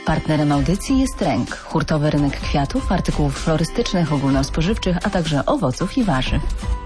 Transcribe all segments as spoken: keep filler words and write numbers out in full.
Partnerem audycji jest Ręk, hurtowy rynek kwiatów, artykułów florystycznych, ogólnospożywczych, a także owoców i warzyw.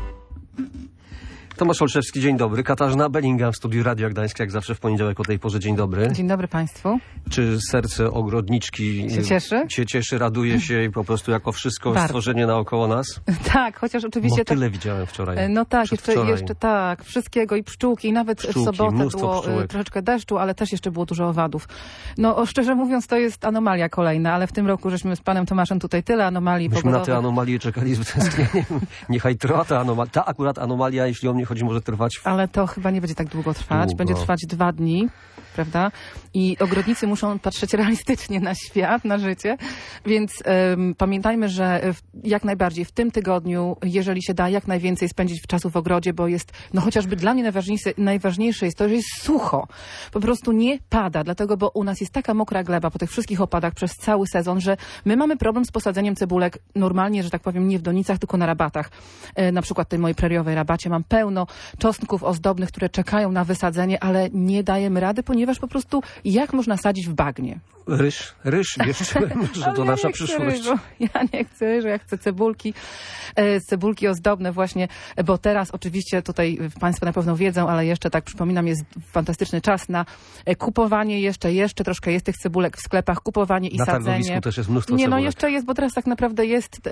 Tomasz Olszewski, dzień dobry. Katarzyna Bellingham w studiu Radia Gdańsk, jak zawsze w poniedziałek o tej porze. Dzień dobry. Dzień dobry Państwu. Czy serce ogrodniczki się cieszy? Się cieszy, raduje się i po prostu jako wszystko Bardzo. Stworzenie naokoło nas? Tak, chociaż oczywiście... Bo tyle tak, widziałem wczoraj. No tak, jeszcze, jeszcze tak, wszystkiego i pszczółki, i nawet Pszczółki, w sobotę było pszczółek. troszeczkę deszczu, ale też jeszcze było dużo owadów. No o, szczerze mówiąc, to jest anomalia kolejna, ale w tym roku żeśmy z panem Tomaszem tutaj tyle anomalii Myśmy pogodowych. na te anomalie czekali z wytęsknieniem. Niechaj trwa ta anomalia. Ta akurat anomalia, jeśli o mnie chodzi, może trwać... Ale to chyba nie będzie tak długo trwać. Długo. Będzie trwać dwa dni, prawda? I ogrodnicy muszą patrzeć realistycznie na świat, na życie. Więc um, pamiętajmy, że w, jak najbardziej w tym tygodniu, jeżeli się da, jak najwięcej spędzić czasu w ogrodzie, bo jest, no chociażby dla mnie najważniejsze, najważniejsze jest to, że jest sucho. Po prostu nie pada, dlatego, bo u nas jest taka mokra gleba po tych wszystkich opadach przez cały sezon, że my mamy problem z posadzeniem cebulek normalnie, że tak powiem, nie w donicach, tylko na rabatach. E, na przykład tej mojej preriowej rabacie mam pełno czosnków ozdobnych, które czekają na wysadzenie, ale nie dajemy rady, ponieważ po prostu jak można sadzić w bagnie? Ryż, ryż, wiesz, że to ja nasza nie chcę przyszłość. Ryżu. Ja nie chcę ryżu, ja chcę cebulki, e, cebulki ozdobne właśnie, bo teraz oczywiście tutaj Państwo na pewno wiedzą, ale jeszcze tak przypominam, jest fantastyczny czas na kupowanie jeszcze, jeszcze troszkę jest tych cebulek w sklepach, kupowanie i na sadzenie. Na targowisku też jest mnóstwo Nie, no cebulek. jeszcze jest, bo teraz tak naprawdę jest,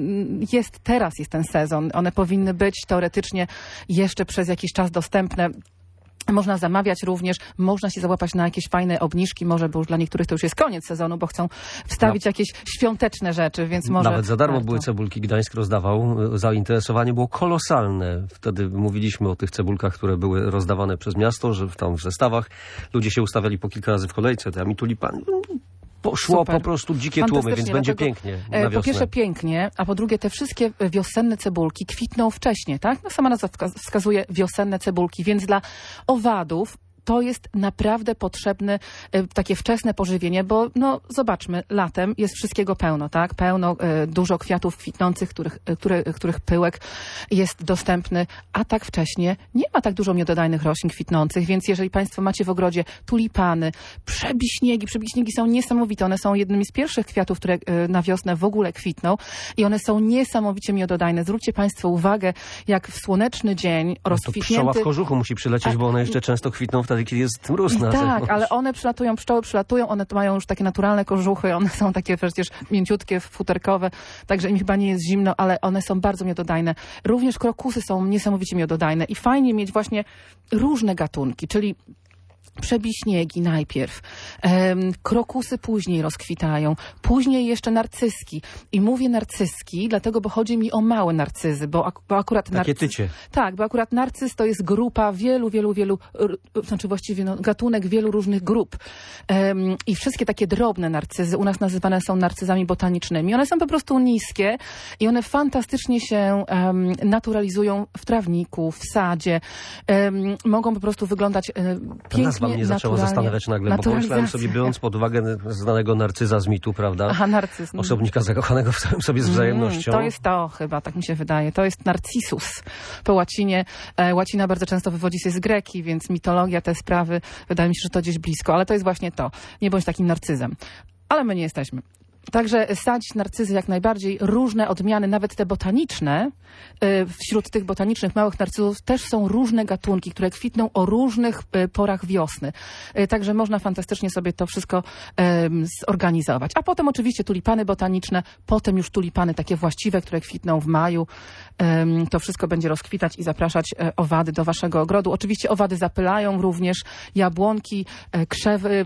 jest teraz jest ten sezon. One powinny być teoretycznie jeszcze przez jakiś czas dostępne. Można zamawiać również, można się załapać na jakieś fajne obniżki, może, bo już dla niektórych to już jest koniec sezonu, bo chcą wstawić no. jakieś świąteczne rzeczy, więc może... Nawet za darmo warto. były cebulki, Gdańsk rozdawał. Zainteresowanie było kolosalne. Wtedy mówiliśmy o tych cebulkach, które były rozdawane przez miasto, że tam w zestawach ludzie się ustawiali po kilka razy w kolejce, to ja mi tulipany... Poszło Super. po prostu dzikie tłumy, więc będzie pięknie na wiosnę. Po pierwsze pięknie, a po drugie te wszystkie wiosenne cebulki kwitną wcześnie, tak? No sama nazwa wskazuje wiosenne cebulki, więc dla owadów to jest naprawdę potrzebne e, takie wczesne pożywienie, bo no zobaczmy, latem jest wszystkiego pełno, tak? Pełno, e, dużo kwiatów kwitnących, których, e, które, których pyłek jest dostępny, a tak wcześnie nie ma tak dużo miododajnych roślin kwitnących, więc jeżeli Państwo macie w ogrodzie tulipany, przebiśniegi, przebiśniegi są niesamowite, one są jednymi z pierwszych kwiatów, które e, na wiosnę w ogóle kwitną i one są niesamowicie miododajne. Zwróćcie Państwo uwagę, jak w słoneczny dzień rozkwitnięty... To pszczoła w kożuchu musi przylecieć, a... bo one jeszcze często kwitną wtedy, kiedy jest mróz na Tak, zewnątrz. ale one przylatują, pszczoły przylatują, one to mają już takie naturalne kożuchy, one są takie przecież mięciutkie, futerkowe, także im chyba nie jest zimno, ale one są bardzo miododajne. Również krokusy są niesamowicie miododajne i fajnie mieć właśnie różne gatunki, czyli przebiśniegi najpierw, um, krokusy później rozkwitają, później jeszcze narcyzki. I mówię narcyzki, dlatego, bo chodzi mi o małe narcyzy, bo, ak bo akurat... Takie narcyz, tycie. Tak, bo akurat narcyz to jest grupa wielu, wielu, wielu, znaczy właściwie no, gatunek wielu różnych grup. Um, I wszystkie takie drobne narcyzy u nas nazywane są narcyzami botanicznymi. One są po prostu niskie i one fantastycznie się um, naturalizują w trawniku, w sadzie. Um, mogą po prostu wyglądać um, pięknie. Mnie zaczęło zastanawiać nagle, bo pomyślałem sobie, biorąc pod uwagę znanego narcyza z mitu, prawda? Aha, narcyz. Osobnika zakochanego w samym sobie z wzajemnością. Mm, to jest to chyba, tak mi się wydaje. To jest Narcissus po łacinie. E, łacina bardzo często wywodzi się z greki, więc mitologia, te sprawy, wydaje mi się, że to gdzieś blisko, ale to jest właśnie to. Nie bądź takim narcyzem. Ale my nie jesteśmy. Także sadzić narcyzy jak najbardziej, różne odmiany, nawet te botaniczne. Wśród tych botanicznych małych narcyzów też są różne gatunki, które kwitną o różnych porach wiosny. Także można fantastycznie sobie to wszystko zorganizować. A potem oczywiście tulipany botaniczne, potem już tulipany takie właściwe, które kwitną w maju. To wszystko będzie rozkwitać i zapraszać owady do waszego ogrodu. Oczywiście owady zapylają również jabłonki, krzewy,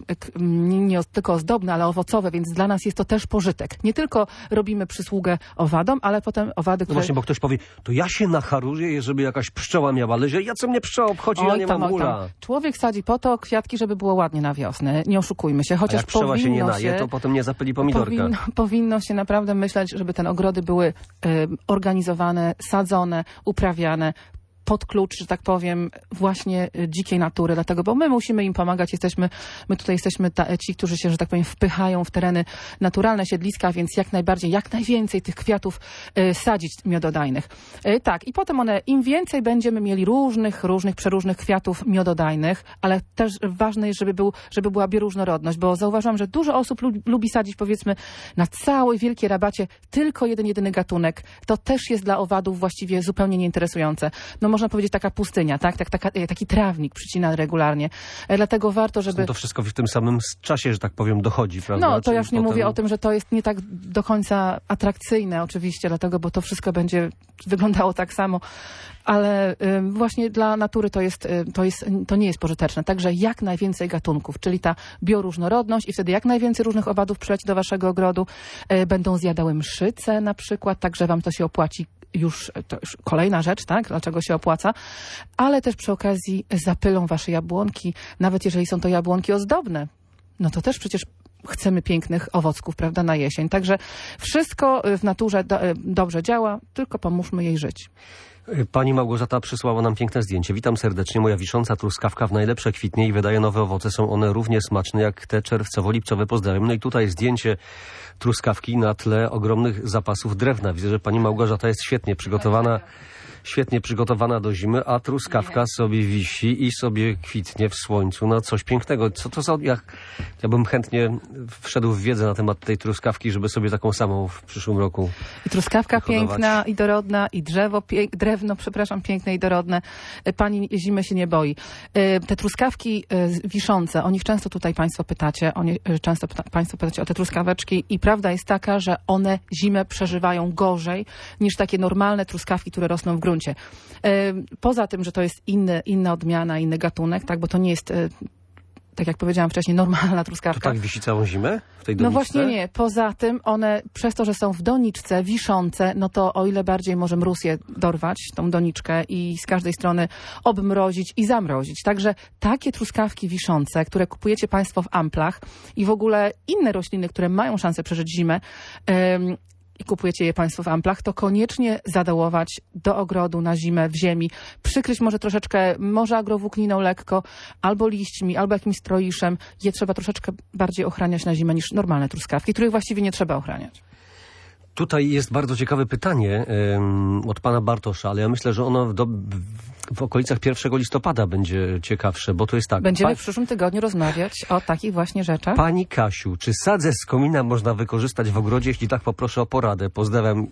nie tylko ozdobne, ale owocowe, więc dla nas jest to też pożytek. Nie tylko robimy przysługę owadom, ale potem owady, które... No właśnie, bo ktoś powie, to ja się nacharuję, żeby jakaś pszczoła miała leże. Ja co mnie pszczoła obchodzi, oj, ja nie tam, mam ula. Tam. Człowiek sadzi po to kwiatki, żeby było ładnie na wiosnę. Nie oszukujmy się. Chociaż A jak pszczoła się nie naje, się, to potem nie zapyli pomidorka. Powinno, powinno się naprawdę myśleć, żeby te ogrody były y, organizowane, sadzone, uprawiane pod klucz, że tak powiem, właśnie dzikiej natury, dlatego, bo my musimy im pomagać, jesteśmy, my tutaj jesteśmy ta, ci, którzy się, że tak powiem, wpychają w tereny naturalne, siedliska, więc jak najbardziej, jak najwięcej tych kwiatów y, sadzić miododajnych. Y, tak, i potem one, im więcej będziemy mieli różnych, różnych, przeróżnych kwiatów miododajnych, ale też ważne jest, żeby, był, żeby była bioróżnorodność, bo zauważyłam, że dużo osób lubi, lubi sadzić, powiedzmy, na całej wielkiej rabacie tylko jeden, jedyny gatunek. To też jest dla owadów właściwie zupełnie nieinteresujące. No można powiedzieć taka pustynia, tak? tak taka, taki trawnik przycina regularnie. E, dlatego warto, żeby... To wszystko w tym samym czasie, że tak powiem, dochodzi, prawda? No, to Czyli ja już nie potem... mówię o tym, że to jest nie tak do końca atrakcyjne oczywiście, dlatego, bo to wszystko będzie wyglądało tak samo, ale y, właśnie dla natury to jest, y, to jest, to nie jest pożyteczne. Także jak najwięcej gatunków, czyli ta bioróżnorodność i wtedy jak najwięcej różnych owadów przyleci do waszego ogrodu, y, będą zjadały mszyce na przykład, także wam to się opłaci. Już, to już kolejna rzecz, tak? Dlaczego się opłaca? Ale też przy okazji zapylą wasze jabłonki, nawet jeżeli są to jabłonki ozdobne. No to też przecież chcemy pięknych owocków, prawda, na jesień. Także wszystko w naturze do, dobrze działa, tylko pomóżmy jej żyć. Pani Małgorzata przysłała nam piękne zdjęcie. Witam serdecznie. Moja wisząca truskawka w najlepsze kwitnie i wydaje nowe owoce. Są one równie smaczne jak te czerwcowo-lipcowe. Pozdrawiam. No i tutaj zdjęcie truskawki na tle ogromnych zapasów drewna. Widzę, że pani Małgorzata jest świetnie przygotowana. Świetnie przygotowana do zimy, a truskawka sobie wisi i sobie kwitnie w słońcu. No coś pięknego. Co to za... Ja, ja bym chętnie wszedł w wiedzę na temat tej truskawki, żeby sobie taką samą w przyszłym roku I truskawka wyhodować. piękna i dorodna, i drzewo, pie... drewno, przepraszam, piękne i dorodne. Pani zimy się nie boi. Te truskawki wiszące, o nich często tutaj państwo pytacie, o nie, często pyta, państwo pytacie o te truskaweczki i prawda jest taka, że one zimę przeżywają gorzej niż takie normalne truskawki, które rosną w gruncie. Poza tym, że to jest inny, inna odmiana, inny gatunek, tak, bo to nie jest, tak jak powiedziałam wcześniej, normalna truskawka. To tak wisi całą zimę w tej doniczce? No właśnie nie. Poza tym one, przez to, że są w doniczce, wiszące, no to o ile bardziej może mróz je dorwać, tą doniczkę i z każdej strony obmrozić i zamrozić. Także takie truskawki wiszące, które kupujecie państwo w amplach i w ogóle inne rośliny, które mają szansę przeżyć zimę, ym, i kupujecie je państwo w amplach, to koniecznie zadołować do ogrodu na zimę w ziemi. Przykryć może troszeczkę, może agrowłókniną lekko, albo liśćmi, albo jakimś stroiszem. Je trzeba troszeczkę bardziej ochraniać na zimę niż normalne truskawki, których właściwie nie trzeba ochraniać. Tutaj jest bardzo ciekawe pytanie um, od pana Bartosza, ale ja myślę, że ono w, do, w okolicach pierwszego listopada będzie ciekawsze, bo to jest tak. Będziemy pa, w przyszłym tygodniu rozmawiać o takich właśnie rzeczach. Pani Kasiu, czy sadzę z komina można wykorzystać w ogrodzie? Jeśli tak, poproszę o poradę. Pozdrawiam.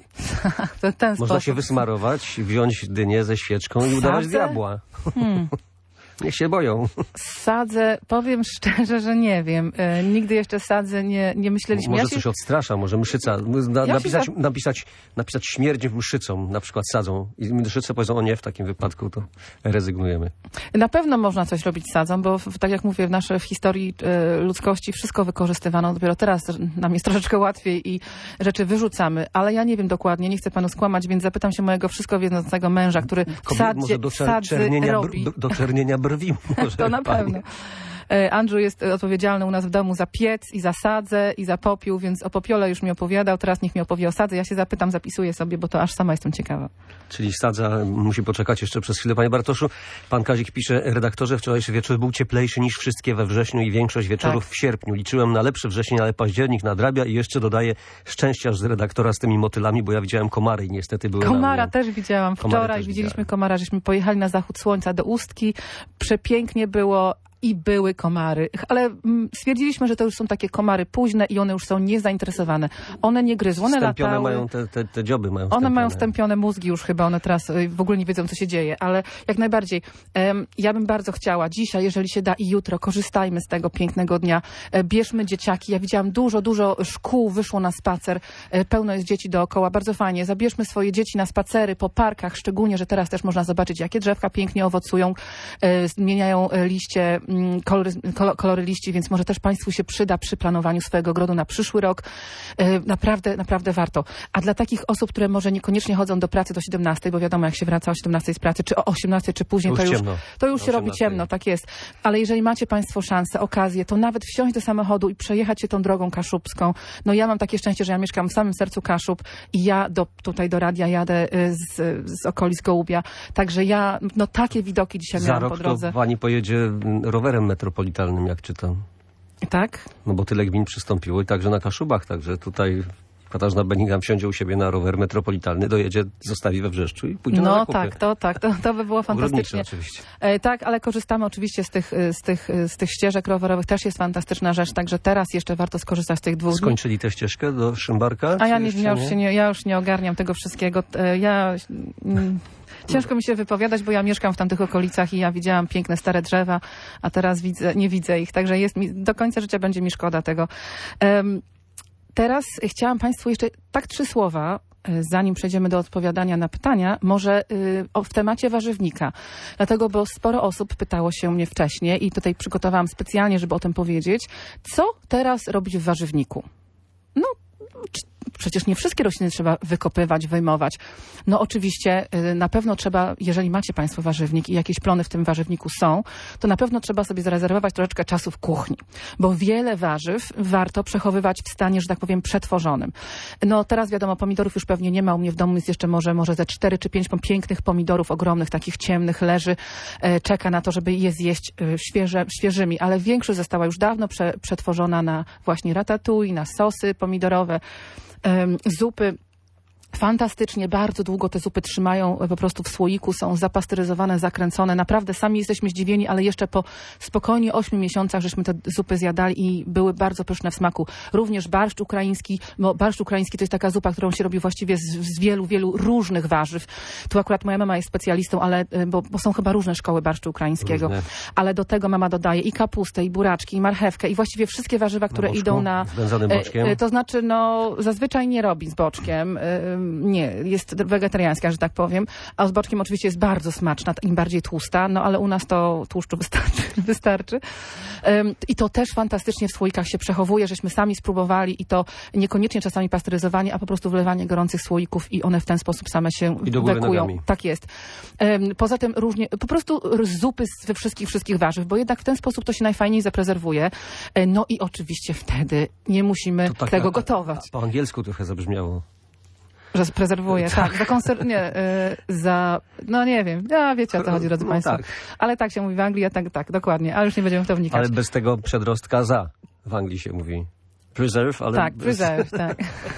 To ten Można sposób. się wysmarować, wziąć dynię ze świeczką i udawać Sadzę? diabła. Hmm. Niech się boją. Sadzę, powiem szczerze, że nie wiem. E, nigdy jeszcze sadzę nie, nie myśleliśmy. Może Ja się... coś odstrasza, może mszyca. Na, Ja napisać, się za- napisać, napisać śmierć mszycą, na przykład sadzą. I mszyce powiedzą, o nie, w takim wypadku to rezygnujemy. Na pewno można coś robić z sadzą, bo w, tak jak mówię, w naszej w historii e, ludzkości wszystko wykorzystywano. Dopiero teraz nam jest troszeczkę łatwiej i rzeczy wyrzucamy. Ale ja nie wiem dokładnie, nie chcę panu skłamać, więc zapytam się mojego wszystko wiedzącego męża, który w Kobiet, sadzie, może do w czer- sadzy czernienia, robi. br- do czernienia brwi. Może To na pani. pewno. E, Andrew jest odpowiedzialny u nas w domu za piec i za sadzę i za popiół, więc o popiole już mi opowiadał, teraz niech mi opowie o sadze. Ja się zapytam, zapisuję sobie, bo to aż sama jestem ciekawa. Czyli sadza musi poczekać jeszcze przez chwilę. Panie Bartoszu, pan Kazik pisze, redaktorze, wczorajszy wieczór był cieplejszy niż wszystkie we wrześniu i większość wieczorów Tak. w sierpniu. Liczyłem na lepszy wrzesień, ale październik nadrabia i jeszcze dodaję szczęścia z redaktora z tymi motylami, bo ja widziałem komary i niestety były Komara na mnie. też widziałam Komary wczoraj, też widzieliśmy widziałem. komara, żeśmy pojechali na zachód słońca do Ustki, przepięknie było. I były komary, ale mm, stwierdziliśmy, że to już są takie komary późne i one już są niezainteresowane. One nie gryzły, one Stępione latały. mają te, te, te dzioby mają One stępione. mają stępione mózgi już chyba, one teraz y, w ogóle nie wiedzą, co się dzieje, ale jak najbardziej. Em, ja bym bardzo chciała dzisiaj, jeżeli się da i jutro, korzystajmy z tego pięknego dnia. E, bierzmy dzieciaki. Ja widziałam dużo, dużo szkół wyszło na spacer. E, pełno jest dzieci dookoła, bardzo fajnie. Zabierzmy swoje dzieci na spacery po parkach, szczególnie, że teraz też można zobaczyć, jakie drzewka pięknie owocują, e, zmieniają e, liście mm, kolory, kolo, kolory liści, więc może też Państwu się przyda przy planowaniu swojego ogrodu na przyszły rok. E, naprawdę, naprawdę warto. A dla takich osób, które może niekoniecznie chodzą do pracy do siedemnastej, bo wiadomo, jak się wraca o siedemnastej z pracy, czy o osiemnastej, czy później, To już to już, ciemno. to już się robi ciemno, tak jest. Ale jeżeli macie Państwo szansę, okazję, to nawet wsiąść do samochodu i przejechać się tą drogą kaszubską. No ja mam takie szczęście, że ja mieszkam w samym sercu Kaszub i ja do, tutaj do radia jadę y, z, z okolic Gołubia. Także ja, no takie widoki dzisiaj Za miałam rok po drodze. to pani pojedzie mm, rowerem metropolitalnym, jak czytam. Tak? No bo tyle gmin przystąpiło i także na Kaszubach, także tutaj Katarzyna Bellingham wsiądzie u siebie na rower metropolitalny, dojedzie, zostawi we Wrzeszczu i pójdzie na No zakupy. tak, to tak, to, to by było fantastycznie. Oczywiście. E, tak, ale korzystamy oczywiście z tych, z, tych, z tych ścieżek rowerowych, też jest fantastyczna rzecz, także teraz jeszcze warto skorzystać z tych dwóch dni. Skończyli tę ścieżkę do Szymbarka? A ja, czy nie, jeszcze ja, już się nie, ja już nie ogarniam tego wszystkiego. E, ja... Mm, ciężko mi się wypowiadać, bo ja mieszkam w tamtych okolicach i ja widziałam piękne stare drzewa, a teraz widzę, nie widzę ich, także jest mi, do końca życia będzie mi szkoda tego. Um, teraz chciałam Państwu jeszcze tak trzy słowa, zanim przejdziemy do odpowiadania na pytania, może y, o, w temacie warzywnika. Dlatego, bo sporo osób pytało się mnie wcześniej i tutaj przygotowałam specjalnie, żeby o tym powiedzieć. Co teraz robić w warzywniku? No, przecież nie wszystkie rośliny trzeba wykopywać, wyjmować. No oczywiście y, na pewno trzeba, jeżeli macie Państwo warzywnik i jakieś plony w tym warzywniku są, to na pewno trzeba sobie zarezerwować troszeczkę czasu w kuchni, bo wiele warzyw warto przechowywać w stanie, że tak powiem, przetworzonym. No teraz wiadomo, pomidorów już pewnie nie ma, u mnie w domu jest jeszcze może, może ze cztery czy pięć pięknych pomidorów ogromnych, takich ciemnych, leży, e, czeka na to, żeby je zjeść e, świeże, świeżymi, ale większość została już dawno prze, przetworzona na właśnie ratatouille, na sosy pomidorowe, zupy. Fantastycznie, bardzo długo te zupy trzymają po prostu w słoiku, są zapasteryzowane, zakręcone. Naprawdę sami jesteśmy zdziwieni, ale jeszcze po spokojnie ośmiu miesiącach żeśmy te zupy zjadali i były bardzo pyszne w smaku. Również barszcz ukraiński, bo barszcz ukraiński to jest taka zupa, którą się robi właściwie z, z wielu, wielu różnych warzyw. Tu akurat moja mama jest specjalistą, ale bo, bo są chyba różne szkoły barszczu ukraińskiego. Różne. Ale do tego mama dodaje i kapustę, i buraczki, i marchewkę, i właściwie wszystkie warzywa, które na boczku, idą na... z wędzonym boczkiem. E, to znaczy, no, zazwyczaj nie robi z boczkiem. E, Nie, jest wegetariańska, że tak powiem, a z boczkiem oczywiście jest bardzo smaczna, im bardziej tłusta, no ale u nas to tłuszczu wystarczy. wystarczy. Um, I to też fantastycznie w słoikach się przechowuje, żeśmy sami spróbowali i to niekoniecznie czasami pasteryzowanie, a po prostu wlewanie gorących słoików i one w ten sposób same się I do góry wekują. nogami. Tak jest. Um, poza tym różnie, po prostu zupy ze wszystkich, wszystkich warzyw, bo jednak w ten sposób to się najfajniej zaprezerwuje. No i oczywiście wtedy nie musimy tak, tego a, gotować. A po angielsku trochę zabrzmiało. Że prezerwuje, tak. Za konser... Nie, y, za... No nie wiem. Ja wiecie, o co chodzi, drodzy No Państwo. tak. Ale tak się mówi w Anglii, a tak, tak, dokładnie. Ale już nie będziemy w to wnikać. Ale bez tego przedrostka za. W Anglii się mówi. Preserve, ale... Tak, bez... preserve, tak.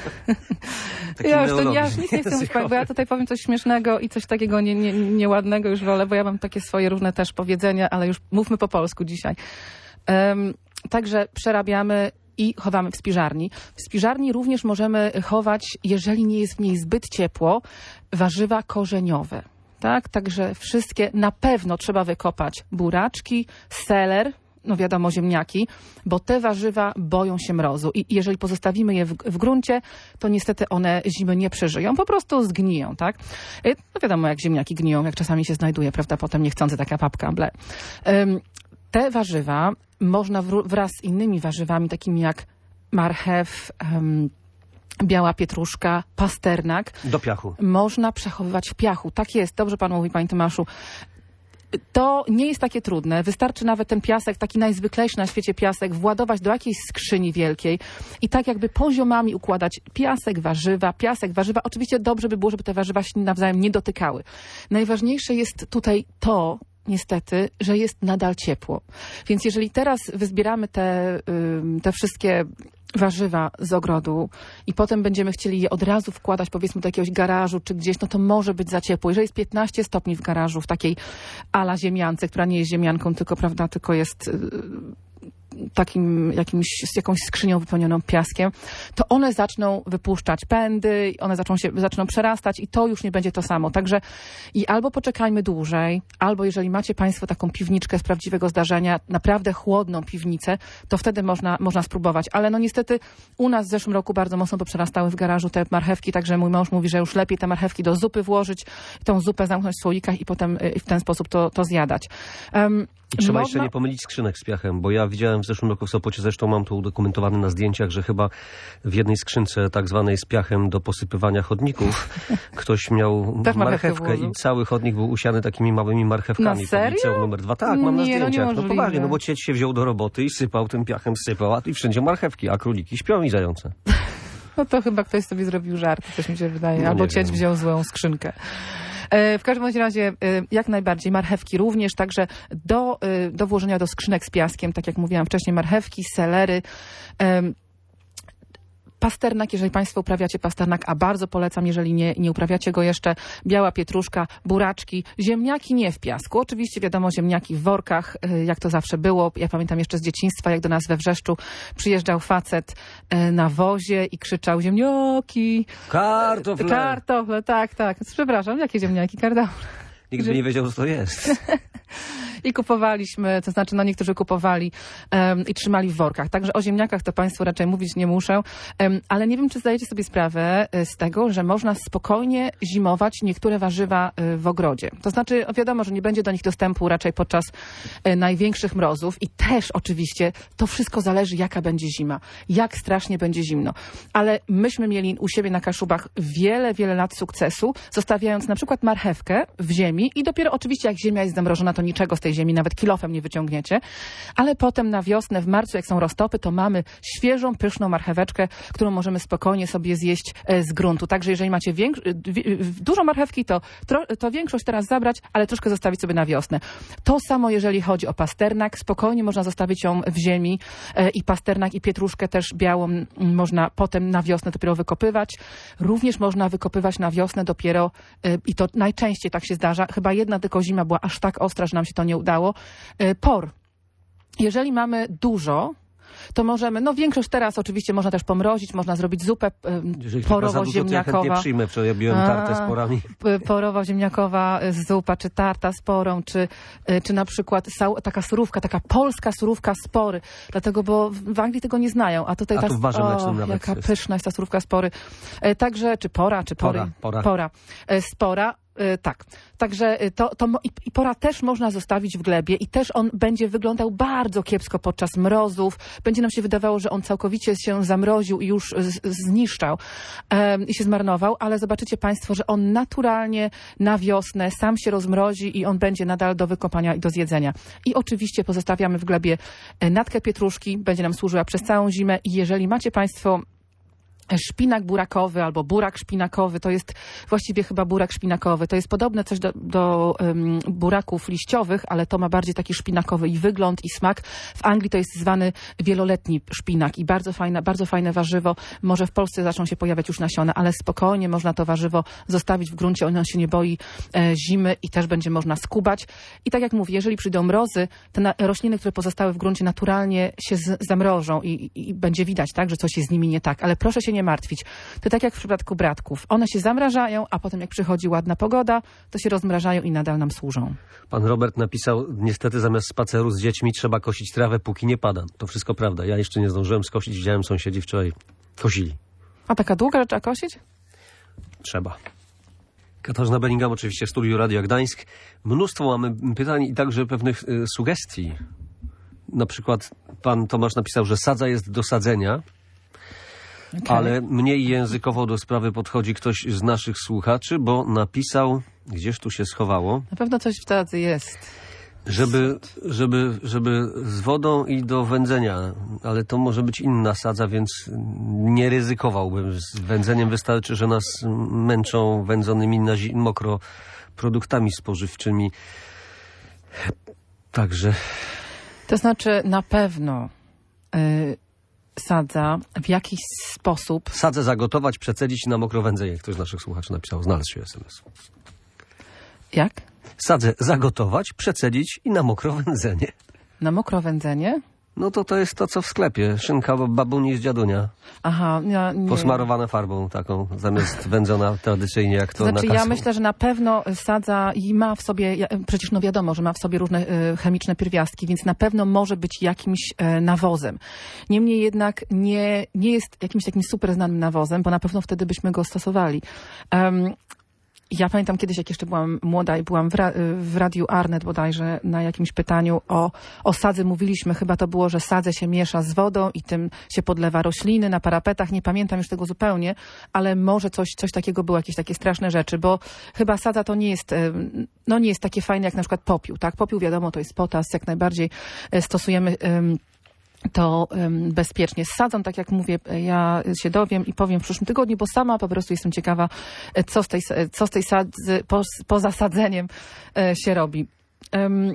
Taki ja, już to, neologizm ja już nic nie chcę mówić, językowy. bo ja tutaj powiem coś śmiesznego i coś takiego nie, nie, nieładnego już wolę, bo ja mam takie swoje różne też powiedzenia, ale już mówmy po polsku dzisiaj. Um, także przerabiamy i chowamy w spiżarni. W spiżarni również możemy chować, jeżeli nie jest w niej zbyt ciepło, warzywa korzeniowe. Tak, także wszystkie na pewno trzeba wykopać buraczki, seler, no wiadomo ziemniaki, bo te warzywa boją się mrozu i jeżeli pozostawimy je w, w gruncie, to niestety one zimy nie przeżyją, po prostu zgniją, tak? No wiadomo jak ziemniaki gniją, jak czasami się znajduje, prawda, potem niechcący taka papka, ble. Um, te warzywa można wraz z innymi warzywami, takimi jak marchew, um, biała pietruszka, pasternak. Do piachu. Można przechowywać w piachu. Tak jest, dobrze pan mówi, panie Tomaszu. To nie jest takie trudne. Wystarczy nawet ten piasek, taki najzwyklejszy na świecie piasek, władować do jakiejś skrzyni wielkiej i tak jakby poziomami układać piasek, warzywa, piasek, warzywa. Oczywiście dobrze by było, żeby te warzywa się nawzajem nie dotykały. Najważniejsze jest tutaj to, niestety, że jest nadal ciepło. Więc jeżeli teraz wyzbieramy te, te wszystkie warzywa z ogrodu i potem będziemy chcieli je od razu wkładać powiedzmy do jakiegoś garażu czy gdzieś, no to może być za ciepło. Jeżeli jest piętnaście stopni w garażu, w takiej ala ziemiance, która nie jest ziemianką, tylko, prawda, tylko jest takim jakimś, z jakąś skrzynią wypełnioną piaskiem, to one zaczną wypuszczać pędy, one zaczną się, zaczną przerastać i to już nie będzie to samo. Także i albo poczekajmy dłużej, albo jeżeli macie Państwo taką piwniczkę z prawdziwego zdarzenia, naprawdę chłodną piwnicę, to wtedy można, można spróbować. Ale no niestety u nas w zeszłym roku bardzo mocno poprzerastały w garażu te marchewki, także mój mąż mówi, że już lepiej te marchewki do zupy włożyć, tą zupę zamknąć w słoikach i potem y, w ten sposób to, to zjadać. Um, I trzeba można... jeszcze nie pomylić skrzynek z piachem, bo ja widziałem w zeszłym roku w Sopocie, zresztą mam to udokumentowane na zdjęciach, że chyba w jednej skrzynce tak zwanej z piachem do posypywania chodników ktoś miał Też marchewkę włożył. i cały chodnik był usiany takimi małymi marchewkami. Na serio? Pod numer dwa. Tak, mam na Nie, no zdjęciach. No niemożliwe. poważnie, no bo cieć się wziął do roboty i sypał tym piachem, sypał, a tu i wszędzie marchewki, a króliki śpią i zające. No to chyba ktoś sobie zrobił żart, coś mi się wydaje. No Albo nie cieć wiem. wziął złą skrzynkę. E, W każdym bądź razie e, jak najbardziej marchewki również, także do, e, do włożenia do skrzynek z piaskiem, tak jak mówiłam wcześniej, marchewki, selery, em, pasternak, jeżeli Państwo uprawiacie pasternak, a bardzo polecam, jeżeli nie, nie uprawiacie go jeszcze, biała pietruszka, buraczki, ziemniaki nie w piasku. Oczywiście wiadomo, ziemniaki w workach, y, jak to zawsze było. Ja pamiętam jeszcze z dzieciństwa, jak do nas we Wrzeszczu przyjeżdżał facet y, na wozie i krzyczał ziemniaki. Kartofle! Kartofle, tak, tak. Przepraszam, jakie ziemniaki? Kartofle. Nikt by nie wiedział, co to jest. I kupowaliśmy, to znaczy no niektórzy kupowali um, i trzymali w workach. Także o ziemniakach to Państwu raczej mówić nie muszę. Um, ale nie wiem, czy zdajecie sobie sprawę y, z tego, że można spokojnie zimować niektóre warzywa y, w ogrodzie. To znaczy wiadomo, że nie będzie do nich dostępu raczej podczas y, największych mrozów i też oczywiście to wszystko zależy, jaka będzie zima. Jak strasznie będzie zimno. Ale myśmy mieli u siebie na Kaszubach wiele, wiele lat sukcesu, zostawiając na przykład marchewkę w ziemi i dopiero oczywiście jak ziemia jest zamrożona, to niczego z tej ziemi nawet kilofem nie wyciągniecie, ale potem na wiosnę, w marcu, jak są roztopy, to mamy świeżą, pyszną marcheweczkę, którą możemy spokojnie sobie zjeść e, z gruntu. Także jeżeli macie większ- dwie- dużo marchewki, to, tro- to większość teraz zabrać, ale troszkę zostawić sobie na wiosnę. To samo jeżeli chodzi o pasternak, spokojnie można zostawić ją w ziemi e, i pasternak i pietruszkę też białą m, można potem na wiosnę dopiero wykopywać. Również można wykopywać na wiosnę dopiero e, i to najczęściej tak się zdarza. Chyba jedna tylko zima była aż tak ostra, że nam się to nie udało. Por. Jeżeli mamy dużo, to możemy, no większość teraz oczywiście można też pomrozić, można zrobić zupę Jeżeli porowo-ziemniakowa. nie przyjmę, przecież ja biłem tartę z porami. Porowo-ziemniakowa zupa, czy tarta z porą, czy, czy na przykład sał, taka surówka, taka polska surówka z pory. Dlatego, bo w Anglii tego nie znają, a tutaj A ta, tu w barze mlecznym o, nawet jaka jest. pyszna jest ta surówka z pory. Także, czy pora, czy pory. Pora, pora. Pora. Z pora. Y, tak, także y, to, to mo- i, i pora też można zostawić w glebie i też on będzie wyglądał bardzo kiepsko podczas mrozów. Będzie nam się wydawało, że on całkowicie się zamroził i już z, zniszczał um, i się zmarnował, ale zobaczycie Państwo, że on naturalnie na wiosnę sam się rozmrozi i on będzie nadal do wykopania i do zjedzenia. I oczywiście pozostawiamy w glebie natkę pietruszki, będzie nam służyła przez całą zimę i jeżeli macie Państwo szpinak burakowy albo burak szpinakowy, to jest właściwie chyba burak szpinakowy. To jest podobne coś do, do um, buraków liściowych, ale to ma bardziej taki szpinakowy i wygląd, i smak. W Anglii to jest zwany wieloletni szpinak i bardzo fajne, bardzo fajne warzywo. Może w Polsce zaczną się pojawiać już nasiona, ale spokojnie można to warzywo zostawić w gruncie. Ono się nie boi e, zimy i też będzie można skubać. I tak jak mówię, jeżeli przyjdą mrozy, te na, rośliny, które pozostały w gruncie naturalnie się z, zamrożą i, i, i będzie widać, tak, że coś jest z nimi nie tak. Ale proszę się nie martwić. To tak jak w przypadku bratków. One się zamrażają, a potem jak przychodzi ładna pogoda, to się rozmrażają i nadal nam służą. Pan Robert napisał, niestety zamiast spaceru z dziećmi trzeba kosić trawę, póki nie pada. To wszystko prawda. Ja jeszcze nie zdążyłem skosić, widziałem sąsiedzi wczoraj kosili. A taka długa, że trzeba kosić? Trzeba. Katarzyna Bellingham oczywiście w studiu Radio Gdańsk. Mnóstwo mamy pytań i także pewnych y, sugestii. Na przykład pan Tomasz napisał, że sadza jest do sadzenia. Okay. Ale mniej językowo do sprawy podchodzi ktoś z naszych słuchaczy, bo napisał, gdzież tu się schowało. Na pewno coś w sadzy jest. Żeby, żeby, żeby z wodą i do wędzenia, ale to może być inna sadza, więc nie ryzykowałbym. Z wędzeniem wystarczy, że nas męczą wędzonymi na zi- mokro produktami spożywczymi. Także... To znaczy na pewno... Yy... sadza w jakiś sposób... Sadzę zagotować, przecedzić na mokro wędzenie. Ktoś z naszych słuchaczy napisał, znalazł się es em es. Jak? Sadzę zagotować, przecedzić i na mokro wędzenie. Na mokro wędzenie? No to to jest to, co w sklepie. Szynka babuni z dziadunia. Aha, ja nie. Posmarowane farbą taką, zamiast wędzona tradycyjnie, jak to Znaczy na ja kasą. myślę, że na pewno sadza i ma w sobie, ja- przecież no wiadomo, że ma w sobie różne e, chemiczne pierwiastki, więc na pewno może być jakimś e, nawozem. Niemniej jednak nie, nie jest jakimś takim super znanym nawozem, bo na pewno wtedy byśmy go stosowali. Em, Ja pamiętam kiedyś, jak jeszcze byłam młoda i byłam w, ra w Radiu Arnet bodajże na jakimś pytaniu o, o sadzy mówiliśmy. Chyba to było, że sadzę się miesza z wodą i tym się podlewa rośliny na parapetach. Nie pamiętam już tego zupełnie, ale może coś, coś takiego było, jakieś takie straszne rzeczy, bo chyba sadza to nie jest, em, no nie jest takie fajne jak na przykład popiół, tak? Popiół wiadomo, to jest potas, jak najbardziej e, stosujemy em, to um, bezpiecznie. Z sadzą, tak jak mówię, ja się dowiem i powiem w przyszłym tygodniu, bo sama po prostu jestem ciekawa, e, co z tej, co z tej sadzy po, poza sadzeniem e, się robi. Um,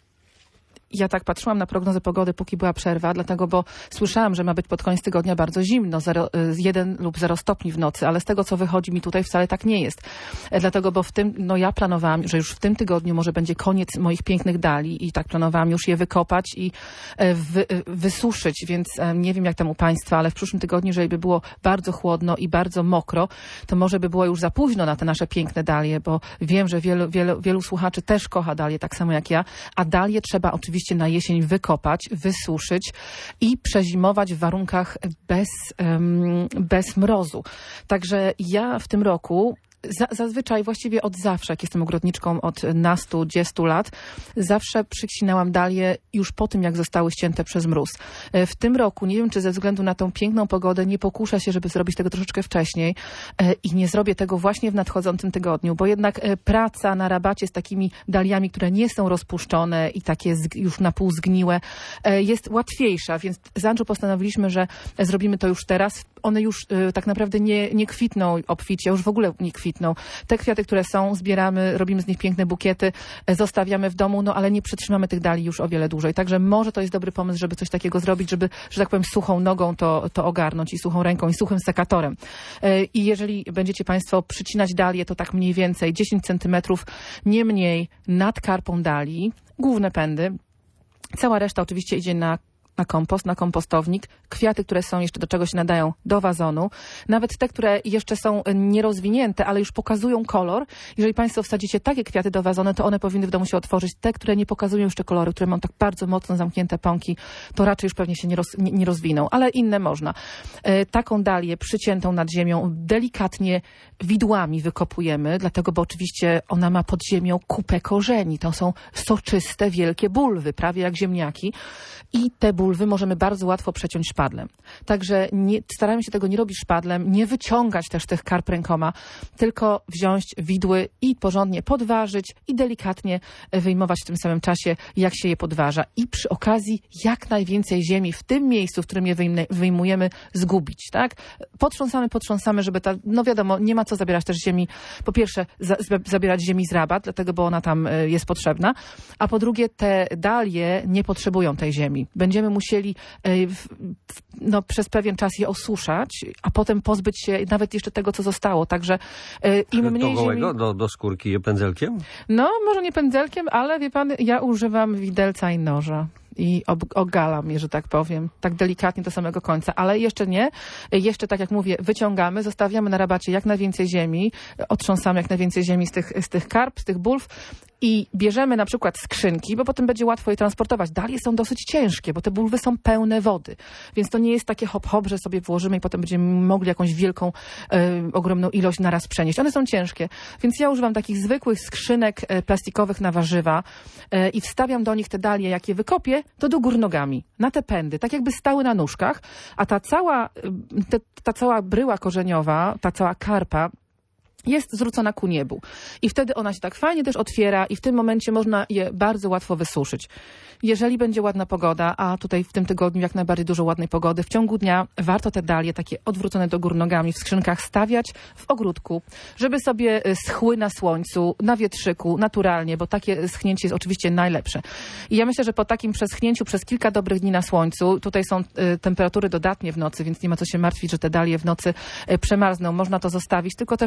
Ja tak patrzyłam na prognozę pogody, póki była przerwa, dlatego, bo słyszałam, że ma być pod koniec tygodnia bardzo zimno, zero, jeden lub zero stopni w nocy, ale z tego, co wychodzi mi tutaj, wcale tak nie jest. E, Dlatego, bo w tym, no ja planowałam, że już w tym tygodniu może będzie koniec moich pięknych dali i tak planowałam już je wykopać i e, wy, e, wysuszyć, więc e, nie wiem jak tam u Państwa, ale w przyszłym tygodniu, jeżeli by było bardzo chłodno i bardzo mokro, to może by było już za późno na te nasze piękne dalie, bo wiem, że wielu, wielu, wielu słuchaczy też kocha dalie, tak samo jak ja, a dalie trzeba oczywiście na jesień wykopać, wysuszyć i przezimować w warunkach bez, um, bez mrozu. Także ja w tym roku Za, zazwyczaj, właściwie od zawsze, jak jestem ogrodniczką od nastu, dziestu lat, zawsze przycinałam dalie już po tym, jak zostały ścięte przez mróz. E, W tym roku, nie wiem, czy ze względu na tą piękną pogodę, nie pokuszę się, żeby zrobić tego troszeczkę wcześniej e, i nie zrobię tego właśnie w nadchodzącym tygodniu, bo jednak e, praca na rabacie z takimi daliami, które nie są rozpuszczone i takie zg- już na pół zgniłe, e, jest łatwiejsza, więc z Andrzą postanowiliśmy, że zrobimy to już teraz. One już e, tak naprawdę nie, nie kwitną obficie, już w ogóle nie kwitną. Te kwiaty, które są, zbieramy, robimy z nich piękne bukiety, e, zostawiamy w domu, no ale nie przetrzymamy tych dali już o wiele dłużej. Także może to jest dobry pomysł, żeby coś takiego zrobić, żeby, że tak powiem, suchą nogą to, to ogarnąć i suchą ręką i suchym sekatorem. E, I jeżeli będziecie Państwo przycinać dalię, to tak mniej więcej dziesięć centymetrów, nie mniej nad karpą dali, główne pędy. Cała reszta oczywiście idzie na na kompost, na kompostownik. Kwiaty, które są jeszcze do czego się nadają, do wazonu. Nawet te, które jeszcze są nierozwinięte, ale już pokazują kolor. Jeżeli Państwo wsadzicie takie kwiaty do wazonu, to one powinny w domu się otworzyć. Te, które nie pokazują jeszcze koloru, które mają tak bardzo mocno zamknięte pąki, to raczej już pewnie się nie, roz, nie, nie rozwiną, ale inne można. E, taką dalię przyciętą nad ziemią delikatnie widłami wykopujemy, dlatego, bo oczywiście ona ma pod ziemią kupę korzeni. To są soczyste, wielkie bulwy, prawie jak ziemniaki. I te bulwy możemy bardzo łatwo przeciąć szpadlem. Także nie, staramy się tego nie robić szpadlem, nie wyciągać też tych karp rękoma, tylko wziąć widły i porządnie podważyć i delikatnie wyjmować w tym samym czasie, jak się je podważa. I przy okazji jak najwięcej ziemi w tym miejscu, w którym je wyjmne, wyjmujemy, zgubić. Tak? Potrząsamy, potrząsamy, żeby ta, no wiadomo, nie ma co zabierać też ziemi, po pierwsze za, zabierać ziemi z rabat, dlatego, bo ona tam jest potrzebna, a po drugie te dalie nie potrzebują tej ziemi. Będziemy musieli e, w, w, no, przez pewien czas je osuszać, a potem pozbyć się nawet jeszcze tego, co zostało. Także e, im mniej do gołego, ziemi... do, do skórki je pędzelkiem? No, może nie pędzelkiem, ale wie pan, ja używam widelca i noża. I ob- ogalam je, że tak powiem, tak delikatnie do samego końca, ale jeszcze nie. Jeszcze, tak jak mówię, wyciągamy, zostawiamy na rabacie jak najwięcej ziemi, otrząsamy jak najwięcej ziemi z tych, z tych karp, z tych bulw i bierzemy na przykład skrzynki, bo potem będzie łatwo je transportować. Dalie są dosyć ciężkie, bo te bulwy są pełne wody, więc to nie jest takie hop-hop, że sobie włożymy i potem będziemy mogli jakąś wielką, e, ogromną ilość naraz przenieść. One są ciężkie, więc ja używam takich zwykłych skrzynek e, plastikowych na warzywa e, i wstawiam do nich te dalie, jak je wykopię, to do gór nogami, na te pędy, tak jakby stały na nóżkach, a ta cała, te, ta cała bryła korzeniowa, ta cała karpa jest zwrócona ku niebu. I wtedy ona się tak fajnie też otwiera i w tym momencie można je bardzo łatwo wysuszyć. Jeżeli będzie ładna pogoda, a tutaj w tym tygodniu jak najbardziej dużo ładnej pogody, w ciągu dnia warto te dalie takie odwrócone do gór nogami w skrzynkach stawiać w ogródku, żeby sobie schły na słońcu, na wietrzyku, naturalnie, bo takie schnięcie jest oczywiście najlepsze. I ja myślę, że po takim przeschnięciu przez kilka dobrych dni na słońcu, tutaj są y, temperatury dodatnie w nocy, więc nie ma co się martwić, że te dalie w nocy y, przemarzną. Można to zostawić, tylko też u- uważać,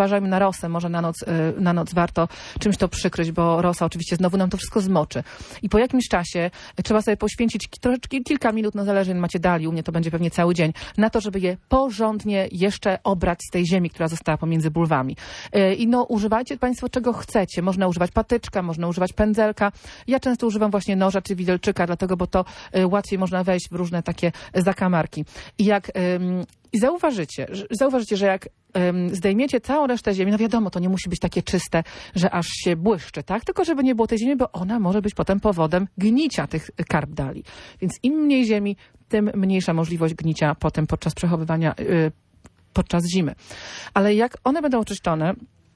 uważajmy na rosę, może na noc, na noc warto czymś to przykryć, bo rosa oczywiście znowu nam to wszystko zmoczy. I po jakimś czasie trzeba sobie poświęcić troszeczkę, kilka minut, no zależy, ile macie dali, u mnie to będzie pewnie cały dzień, na to, żeby je porządnie jeszcze obrać z tej ziemi, która została pomiędzy bulwami. I no używajcie Państwo czego chcecie. Można używać patyczka, można używać pędzelka. Ja często używam właśnie noża czy widelczyka, dlatego, bo to łatwiej można wejść w różne takie zakamarki. I jak ym, i zauważycie, że, zauważycie, że jak ym, zdejmiecie całą resztę ziemi, no wiadomo, to nie musi być takie czyste, że aż się błyszczy, tak? Tylko żeby nie było tej ziemi, bo ona może być potem powodem gnicia tych karp dali. Więc im mniej ziemi, tym mniejsza możliwość gnicia potem podczas przechowywania yy, podczas zimy. Ale jak one będą oczyszczone,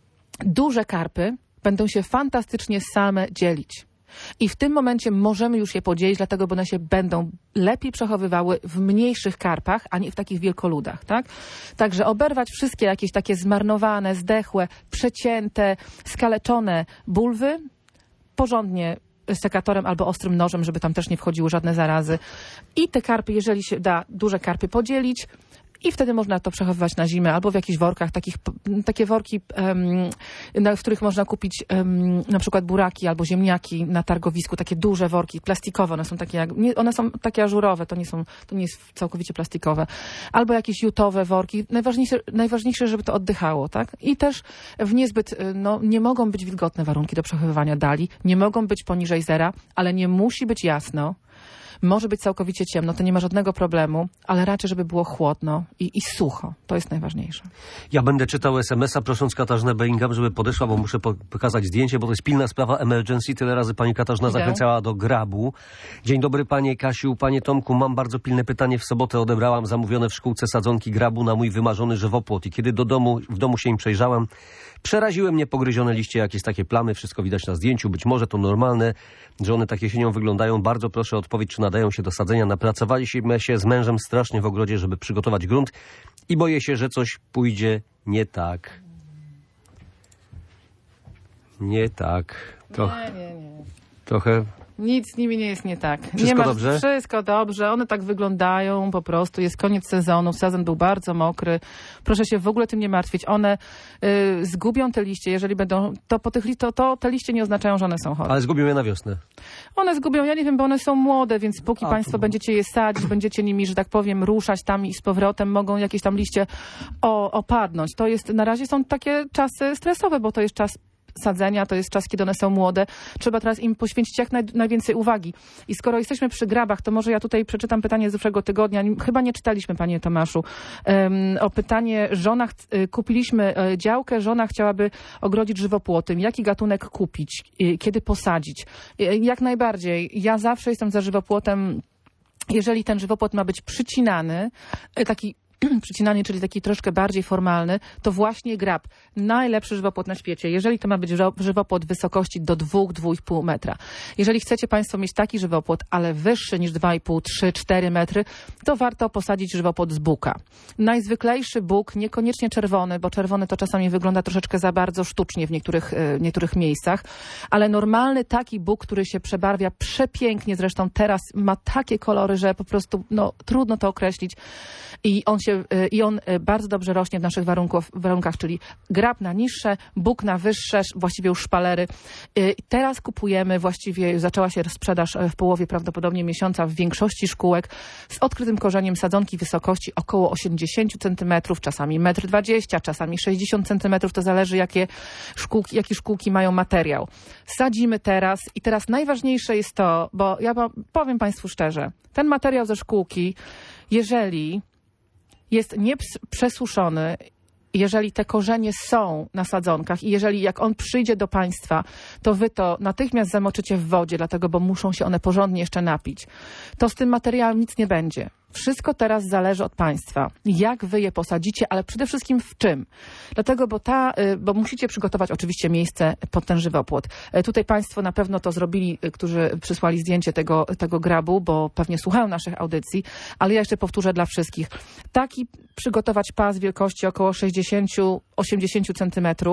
duże karpy będą się fantastycznie same dzielić. I w tym momencie możemy już je podzielić, dlatego, bo one się będą lepiej przechowywały w mniejszych karpach, a nie w takich wielkoludach, tak? Także oberwać wszystkie jakieś takie zmarnowane, zdechłe, przecięte, skaleczone bulwy, porządnie sekatorem albo ostrym nożem, żeby tam też nie wchodziły żadne zarazy. I te karpy, jeżeli się da, duże karpy podzielić, i wtedy można to przechowywać na zimę albo w jakichś workach, takich, takie worki, um, w których można kupić um, na przykład buraki albo ziemniaki na targowisku, takie duże worki plastikowe, one są takie jak, nie, one są takie ażurowe, to nie są, to nie jest całkowicie plastikowe. Albo jakieś jutowe worki. Najważniejsze, najważniejsze, żeby to oddychało, tak? I też w niezbyt, no, nie mogą być wilgotne warunki do przechowywania dali, nie mogą być poniżej zera, ale nie musi być jasno. Może być całkowicie ciemno, to nie ma żadnego problemu, ale raczej, żeby było chłodno i, i sucho. To jest najważniejsze. Ja będę czytał es em es a, prosząc Katarzynę Bellingham, żeby podeszła, bo muszę po pokazać zdjęcie, bo to jest pilna sprawa, emergency. Tyle razy pani Katarzyna Idę. zachęcała do grabu. Dzień dobry panie Kasiu, panie Tomku, mam bardzo pilne pytanie. W sobotę odebrałam zamówione w szkółce sadzonki grabu na mój wymarzony żywopłot i kiedy do domu, w domu się im przejrzałam, przeraziły mnie pogryzione liście, jakieś takie plamy, wszystko widać na zdjęciu. Być może to normalne, że one tak jesienią wyglądają. Bardzo proszę o odpowiedź, czy nadają się do sadzenia. Napracowaliśmy się z mężem strasznie w ogrodzie, żeby przygotować grunt i boję się, że coś pójdzie nie tak. Nie tak. Trochę, Nie, nie, nie. trochę... Nic z nimi nie jest nie tak. Wszystko nie ma, dobrze? Wszystko dobrze. One tak wyglądają po prostu. Jest koniec sezonu. Sezon był bardzo mokry. Proszę się w ogóle tym nie martwić. One y, zgubią te liście. Jeżeli będą, to po tych li to, to te liście nie oznaczają, że one są chore. Ale zgubią je na wiosnę. One zgubią, ja nie wiem, bo one są młode, więc póki A, państwo to... będziecie je sadzić, będziecie nimi, że tak powiem, ruszać tam i z powrotem, mogą jakieś tam liście o, opadnąć. To jest, na razie są takie czasy stresowe, bo to jest czas sadzenia, to jest czas, kiedy one są młode. Trzeba teraz im poświęcić jak naj, najwięcej uwagi. I skoro jesteśmy przy grabach, to może ja tutaj przeczytam pytanie z zeszłego tygodnia. Chyba nie czytaliśmy, panie Tomaszu. Um, o pytanie, żona, kupiliśmy działkę, żona chciałaby ogrodzić żywopłotem. Jaki gatunek kupić? Kiedy posadzić? Jak najbardziej. Ja zawsze jestem za żywopłotem, jeżeli ten żywopłot ma być przycinany, taki przycinany, czyli taki troszkę bardziej formalny, to właśnie grab. Najlepszy żywopłot na świecie. Jeżeli to ma być żywopłot wysokości do dwóch, dwóch i pół metra. Jeżeli chcecie państwo mieć taki żywopłot, ale wyższy niż dwa i pół, trzy, cztery metry, to warto posadzić żywopłot z buka. Najzwyklejszy buk, niekoniecznie czerwony, bo czerwony to czasami wygląda troszeczkę za bardzo sztucznie w niektórych, w niektórych miejscach, ale normalny taki buk, który się przebarwia przepięknie, zresztą teraz ma takie kolory, że po prostu no, trudno to określić i on się i on bardzo dobrze rośnie w naszych warunkach, warunkach, czyli grab na niższe, buk na wyższe, właściwie już szpalery. Teraz kupujemy, właściwie zaczęła się sprzedaż w połowie prawdopodobnie miesiąca w większości szkółek z odkrytym korzeniem sadzonki wysokości około osiemdziesiąt centymetrów, czasami metr dwadzieścia, czasami sześćdziesiąt centymetrów, to zależy jakie szkółki, jakie szkółki mają materiał. Sadzimy teraz i teraz najważniejsze jest to, bo ja powiem państwu szczerze, ten materiał ze szkółki, jeżeli jest nieprzesuszony, jeżeli te korzenie są na sadzonkach i jeżeli jak on przyjdzie do państwa, to wy to natychmiast zamoczycie w wodzie, dlatego, bo muszą się one porządnie jeszcze napić, to z tym materiałem nic nie będzie. Wszystko teraz zależy od państwa. Jak wy je posadzicie, ale przede wszystkim w czym? Dlatego, bo ta, bo musicie przygotować oczywiście miejsce pod ten żywopłot. Tutaj państwo na pewno to zrobili, którzy przysłali zdjęcie tego, tego grabu, bo pewnie słuchają naszych audycji, ale ja jeszcze powtórzę dla wszystkich. Taki przygotować pas wielkości około sześćdziesiąt do osiemdziesięciu centymetrów.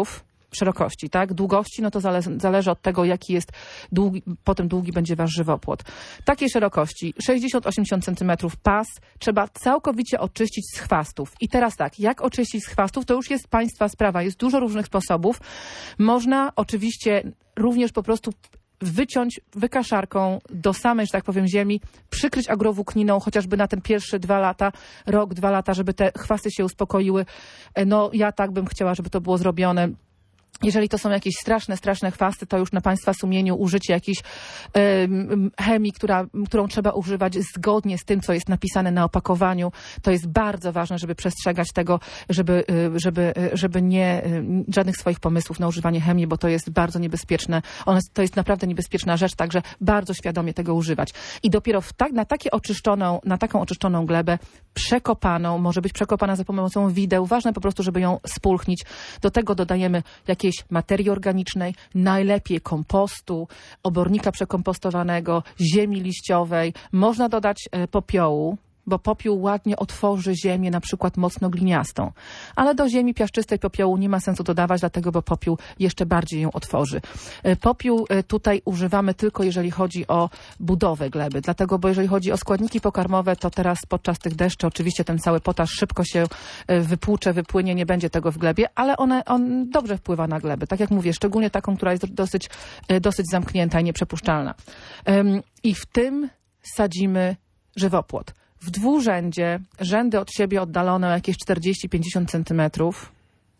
szerokości, tak? Długości, no to zale zależy od tego, jaki jest długi, potem długi będzie wasz żywopłot. Takiej szerokości sześćdziesiąt do osiemdziesięciu centymetrów pas trzeba całkowicie oczyścić z chwastów. I teraz tak, jak oczyścić z chwastów, to już jest państwa sprawa. Jest dużo różnych sposobów. Można oczywiście również po prostu wyciąć wykaszarką do samej, że tak powiem, ziemi, przykryć agrowłókniną chociażby na ten pierwszy dwa lata, rok, dwa lata, żeby te chwasty się uspokoiły. No ja tak bym chciała, żeby to było zrobione. Jeżeli to są jakieś straszne, straszne chwasty, to już na państwa sumieniu użycie jakiejś y, chemii, która, którą trzeba używać zgodnie z tym, co jest napisane na opakowaniu. To jest bardzo ważne, żeby przestrzegać tego, żeby, y, żeby, y, żeby nie y, żadnych swoich pomysłów na używanie chemii, bo to jest bardzo niebezpieczne. One, to jest naprawdę niebezpieczna rzecz, także bardzo świadomie tego używać. I dopiero w tak, na, takie oczyszczoną, na taką oczyszczoną glebę, przekopaną, może być przekopana za pomocą wideł. Ważne po prostu, żeby ją spulchnić. Do tego dodajemy jakieś materii organicznej, najlepiej kompostu, obornika przekompostowanego, ziemi liściowej. Można dodać e, popiołu, bo popiół ładnie otworzy ziemię, na przykład mocno gliniastą. Ale do ziemi piaszczystej popiołu nie ma sensu dodawać, dlatego, bo popiół jeszcze bardziej ją otworzy. E, popiół e, tutaj używamy tylko, jeżeli chodzi o budowę gleby, dlatego, bo jeżeli chodzi o składniki pokarmowe, to teraz podczas tych deszczy oczywiście ten cały potasz szybko się e, wypłucze, wypłynie, nie będzie tego w glebie, ale one, on dobrze wpływa na glebę. Tak jak mówię, szczególnie taką, która jest dosyć, e, dosyć zamknięta i nieprzepuszczalna. E, I w tym sadzimy żywopłot. W dwurzędzie, rzędy od siebie oddalone o jakieś czterdzieści do pięćdziesięciu centymetrów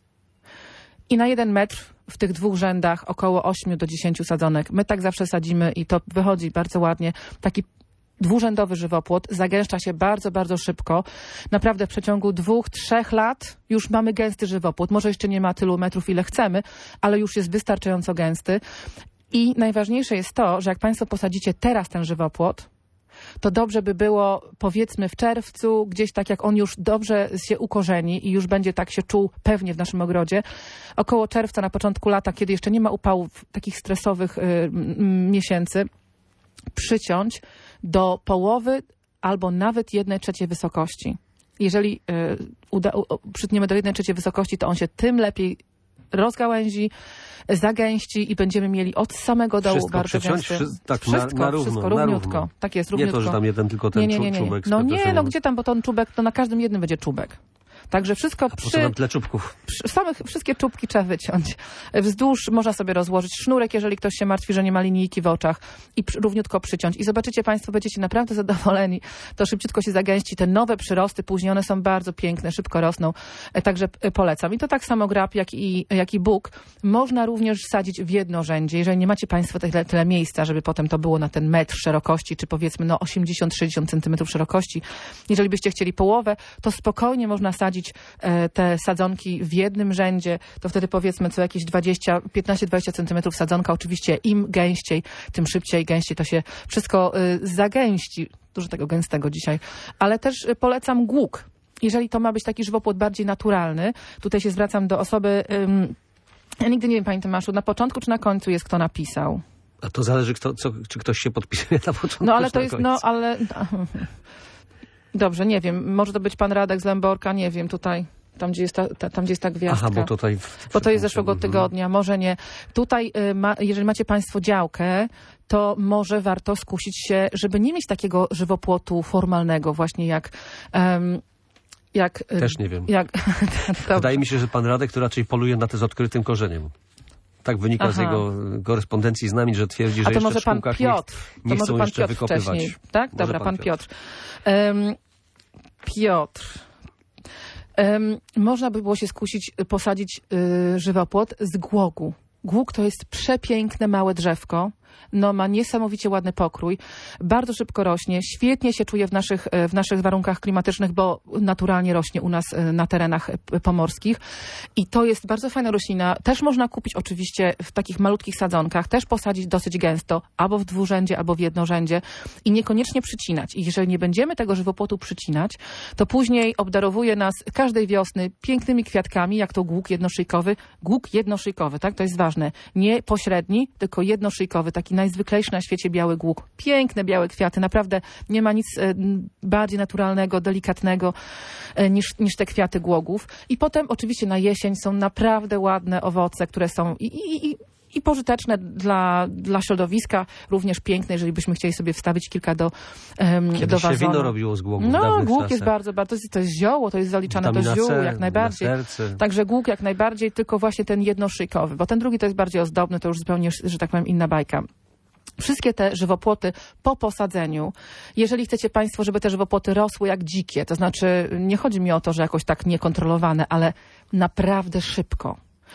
i na jeden metr w tych dwóch rzędach około ośmiu do dziesięciu sadzonek. My tak zawsze sadzimy i to wychodzi bardzo ładnie. Taki dwurzędowy żywopłot zagęszcza się bardzo, bardzo szybko. Naprawdę w przeciągu dwóch, trzech lat już mamy gęsty żywopłot. Może jeszcze nie ma tylu metrów, ile chcemy, ale już jest wystarczająco gęsty. I najważniejsze jest to, że jak państwo posadzicie teraz ten żywopłot, to dobrze by było, powiedzmy w czerwcu, gdzieś tak jak on już dobrze się ukorzeni i już będzie tak się czuł pewnie w naszym ogrodzie, około czerwca, na początku lata, kiedy jeszcze nie ma upałów, takich stresowych y, m, miesięcy, przyciąć do połowy albo nawet jednej trzeciej wysokości. Jeżeli y, uda, u, przytniemy do jednej trzeciej wysokości, to on się tym lepiej rozgałęzi, zagęści i będziemy mieli od samego dołu wszystko bardzo przyciąć, gęsty. wszy- tak, wszystko, na, na równo, wszystko, na równiutko. równo. Tak jest, Nie równiutko. to, że tam jeden tylko ten nie, nie, nie, nie. czubek. No nie, proszę, no gdzie tam, bo ten czubek, to na każdym jednym będzie czubek. Także wszystko przy, po co nam tyle czubków? przy samych, wszystkie czubki trzeba wyciąć. Wzdłuż można sobie rozłożyć sznurek, jeżeli ktoś się martwi, że nie ma linijki w oczach i przy, równiutko przyciąć. I zobaczycie państwo, będziecie naprawdę zadowoleni. To szybciutko się zagęści. Te nowe przyrosty później, one są bardzo piękne, szybko rosną. Także polecam. I to tak samo grab, jak i, jak i bóg. Można również sadzić w jednorzędzie. Jeżeli nie macie państwo tyle, tyle miejsca, żeby potem to było na ten metr szerokości, czy powiedzmy no osiemdziesiąt do sześćdziesięciu centymetrów szerokości. Jeżeli byście chcieli połowę, to spokojnie można sadzić te sadzonki w jednym rzędzie, to wtedy powiedzmy co jakieś dwadzieścia, piętnaście do dwudziestu centymetrów sadzonka. Oczywiście im gęściej, tym szybciej, gęściej to się wszystko zagęści. Dużo tego gęstego dzisiaj. Ale też polecam głuk. Jeżeli to ma być taki żywopłot bardziej naturalny, tutaj się zwracam do osoby, um, ja nigdy nie wiem, panie Tomaszu, na początku czy na końcu jest kto napisał? A to zależy, kto, co, czy ktoś się podpisuje na początku. No ale to na jest, końcu. no ale... Dobrze, nie wiem. Może to być pan Radek z Lęborka, nie wiem, tutaj, tam gdzie jest ta, ta, tam, gdzie jest ta gwiazdka. Aha, bo tutaj... W, bo to jest z zeszłego tygodnia, może nie. Tutaj, y, ma, jeżeli macie państwo działkę, to może warto skusić się, żeby nie mieć takiego żywopłotu formalnego, właśnie jak... Um, jak Też nie wiem. Jak, Wydaje mi się, że pan Radek to raczej poluje na te z odkrytym korzeniem. Tak wynika Aha. z jego korespondencji z nami, że twierdzi, że A to jeszcze może w pan szkółkach Piotr. nie, nie to chcą może pan jeszcze Piotr wykopywać. Wcześniej. Tak? Może Dobra, pan, pan Piotr. Piotr. Um, Piotr. Um, można by było się skusić, posadzić y, żywopłot z głogu. Głóg to jest przepiękne małe drzewko. No, ma niesamowicie ładny pokrój, bardzo szybko rośnie, świetnie się czuje w naszych, w naszych warunkach klimatycznych, bo naturalnie rośnie u nas na terenach pomorskich i to jest bardzo fajna roślina. Też można kupić oczywiście w takich malutkich sadzonkach, też posadzić dosyć gęsto, albo w dwurzędzie, albo w jednorzędzie i niekoniecznie przycinać. I jeżeli nie będziemy tego żywopłotu przycinać, to później obdarowuje nas każdej wiosny pięknymi kwiatkami, jak to głóg jednoszyjkowy. Głóg jednoszyjkowy, tak? To jest ważne. Nie pośredni, tylko jednoszyjkowy, taki najzwyklejszy na świecie biały głuk. Piękne białe kwiaty, naprawdę nie ma nic e, bardziej naturalnego, delikatnego e, niż, niż te kwiaty głogów. I potem oczywiście na jesień są naprawdę ładne owoce, które są i, i, i I pożyteczne dla, dla środowiska, również piękne, jeżeli byśmy chcieli sobie wstawić kilka do, um, Kiedyś do wazonu. się wino robiło z głogów. No, głuk czasach. jest bardzo, bardzo, to jest, to jest zioło, to jest zaliczane Witamina do ziół, C, jak najbardziej. na serce. Także głuk jak najbardziej, tylko właśnie ten jednoszyjkowy, bo ten drugi to jest bardziej ozdobny, to już zupełnie, że tak powiem, inna bajka. Wszystkie te żywopłoty po posadzeniu, jeżeli chcecie Państwo, żeby te żywopłoty rosły jak dzikie, to znaczy nie chodzi mi o to, że jakoś tak niekontrolowane, ale naprawdę szybko,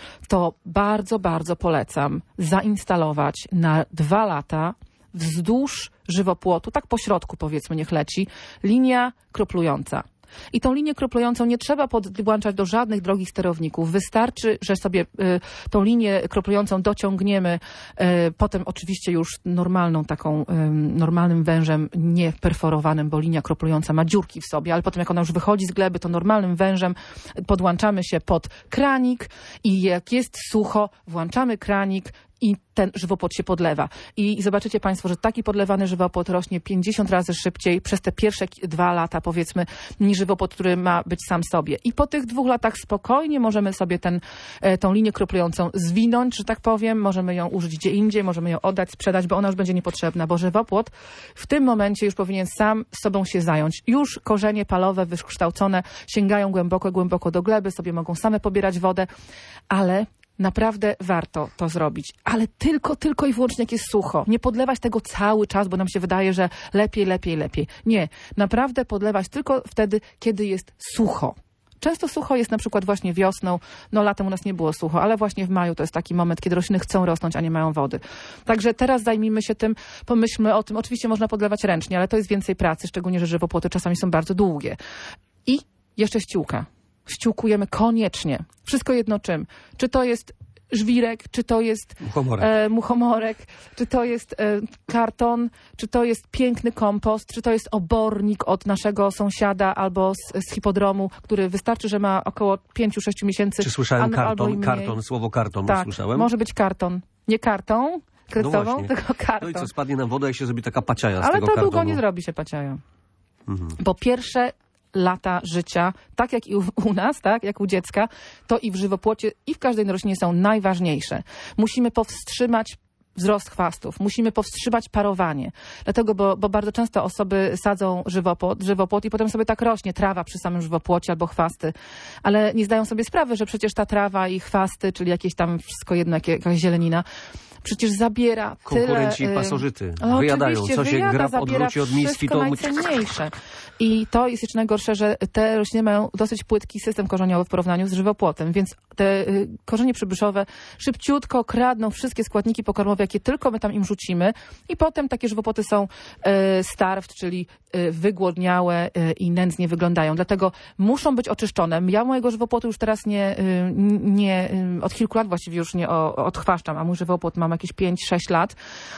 to bardzo, bardzo polecam zainstalować na dwa lata wzdłuż żywopłotu, tak po środku powiedzmy niech leci, linia kroplująca. I tą linię kroplującą nie trzeba podłączać do żadnych drogich sterowników. Wystarczy, że sobie y, tą linię kroplującą dociągniemy, y, potem oczywiście już normalną taką, y, normalnym wężem, nie perforowanym, bo linia kroplująca ma dziurki w sobie, ale potem jak ona już wychodzi z gleby, to normalnym wężem podłączamy się pod kranik i jak jest sucho, włączamy kranik i ten żywopłot się podlewa. I zobaczycie Państwo, że taki podlewany żywopłot rośnie pięćdziesiąt razy szybciej przez te pierwsze dwa lata, powiedzmy, niż żywopłot, który ma być sam sobie. I po tych dwóch latach spokojnie możemy sobie ten, tą linię kroplującą zwinąć, że tak powiem. Możemy ją użyć gdzie indziej, możemy ją oddać, sprzedać, bo ona już będzie niepotrzebna, bo żywopłot w tym momencie już powinien sam sobą się zająć. Już korzenie palowe wykształcone sięgają głęboko, głęboko do gleby, sobie mogą same pobierać wodę, ale naprawdę warto to zrobić, ale tylko, tylko i wyłącznie jak jest sucho. Nie podlewać tego cały czas, bo nam się wydaje, że lepiej, lepiej, lepiej. Nie, naprawdę podlewać tylko wtedy, kiedy jest sucho. Często sucho jest na przykład właśnie wiosną, no latem u nas nie było sucho, ale właśnie w maju to jest taki moment, kiedy rośliny chcą rosnąć, a nie mają wody. Także teraz zajmijmy się tym, pomyślmy o tym. Oczywiście można podlewać ręcznie, ale to jest więcej pracy, szczególnie, że żywopłoty czasami są bardzo długie. I jeszcze ściółka. Ściółkujemy koniecznie. Wszystko jedno czym. Czy to jest żwirek, czy to jest muchomorek, e, muchomorek czy to jest e, karton, czy to jest piękny kompost, czy to jest obornik od naszego sąsiada albo z, z hipodromu, który wystarczy, że ma około pięciu sześciu miesięcy. Czy słyszałem an, albo karton, karton, słowo karton tak, słyszałem? może być karton. Nie karton kredytową, no tylko karton. No i co, spadnie nam woda i się zrobi taka paciaja z Ale tego to kartonu. długo nie zrobi się paciaja. Mhm. Bo pierwsze lata życia, tak jak i u, u nas, tak jak u dziecka, to i w żywopłocie, i w każdej roślinie są najważniejsze. Musimy powstrzymać wzrost chwastów, musimy powstrzymać parowanie. Dlatego, bo, bo bardzo często osoby sadzą żywopłot, żywopłot i potem sobie tak rośnie trawa przy samym żywopłocie albo chwasty. Ale nie zdają sobie sprawy, że przecież ta trawa i chwasty, czyli jakieś tam wszystko jedno, jakaś zielenina, przecież zabiera Konkurenci tyle... i pasożyty No, wyjadają. Co się wyjada, grab odwróci od miski, to... najcenniejsze. I to jest jeszcze najgorsze, że te rośliny mają dosyć płytki system korzeniowy w porównaniu z żywopłotem, więc te y, korzenie przybyszowe szybciutko kradną wszystkie składniki pokarmowe, jakie tylko my tam im rzucimy i potem takie żywopłoty są y, starved, czyli y, wygłodniałe y, i nędznie wyglądają. Dlatego muszą być oczyszczone. Ja mojego żywopłotu już teraz nie, y, nie y, od kilku lat właściwie już nie o, odchwaszczam, a mój żywopłot mam jakieś pięć sześć lat,